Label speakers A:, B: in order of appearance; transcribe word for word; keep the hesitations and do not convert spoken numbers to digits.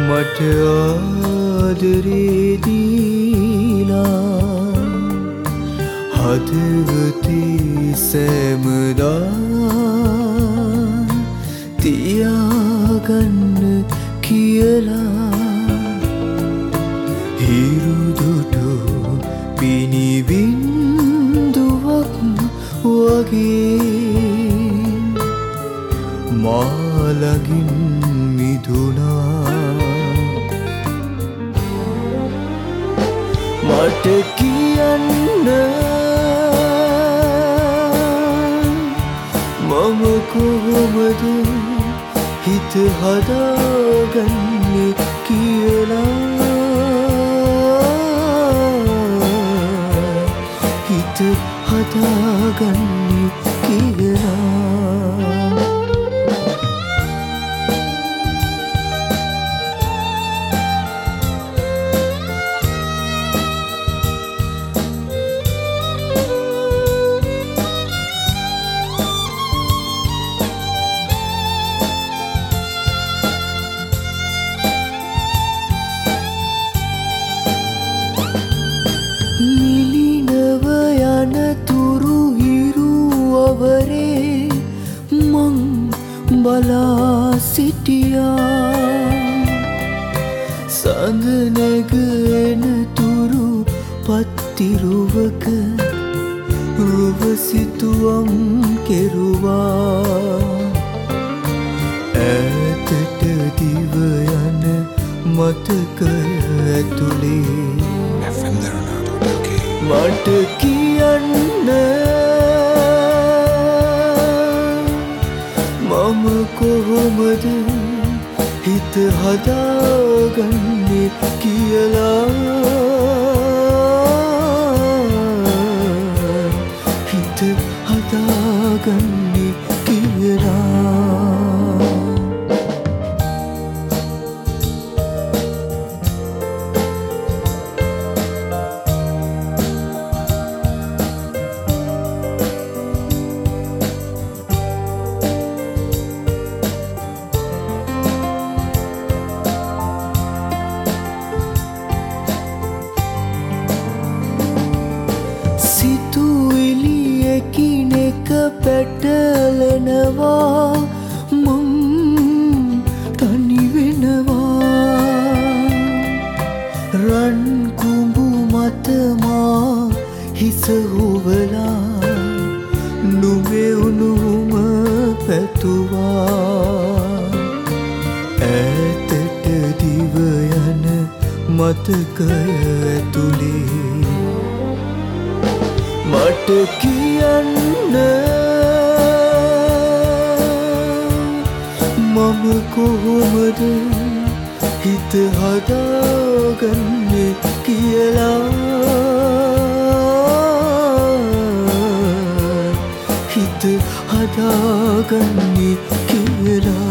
A: මට ආදරේ දීලා හදවතේ සෑමදා තියාගන්න කියලා හිරුදුටු පිනිබින්දුවක් වගේ මාලගින් මිදුනා මට කියන්න මම කොහොමද හිත හදාගන්නේ කියලා හිත හදාගන්නේ කියලා බලා සිටියා සඳ නැගෙන තුරු පත්තිරුවක රුවසිතුවම් කෙරුවා ඈතට දිව යන මතකය ඇතුලේ මට කියන්න මම කොහොමද හිත හදාගන්නේ කියලා හිත හදාගන්නේ කියලා එකිනෙක පැටලෙනවා මං තනි වෙනවා රන් කුඹු මත මා හිස හුවලා නුඹෙවුනුම පැතුවා ඈතට දිව යන මතකය ඇතුලේ මට කියන්න මම කොහොමද හිත හදාගන්නේ කියලා හිත හදාගන්නේ කියලා